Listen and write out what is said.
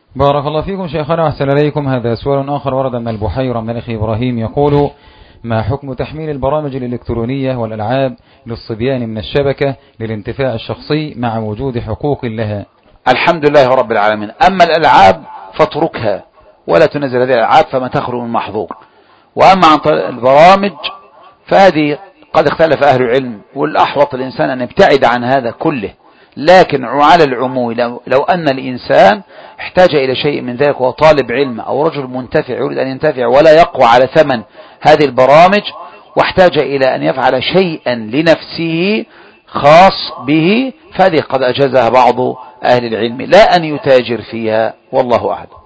بارك الله فيكم شيخنا وأحسن إليكم. هذا سؤال آخر ورد من البحيرة من الأخ إبراهيم يقول: ما حكم تحميل البرامج الإلكترونية والألعاب للصبيان من الشبكة للانتفاع الشخصي مع وجود حقوق لها؟ الحمد لله رب العالمين. أما الألعاب فاتركها ولا تنزل هذه الألعاب فما تخلو من محظور. وأما عن البرامج فهذه قد اختلف أهل العلم، والأحوط الإنسان أن يبتعد عن هذا كله. لكن على العموم لو أن الإنسان احتاج إلى شيء من ذلك وهو طالب علم أو رجل منتفع يريد أن ينتفع ولا يقوى على ثمن هذه البرامج، واحتاج إلى أن يفعل شيئا لنفسه خاص به، فهذه قد أجازها بعض أهل العلم، لا أن يتاجر فيها، والله أعلم.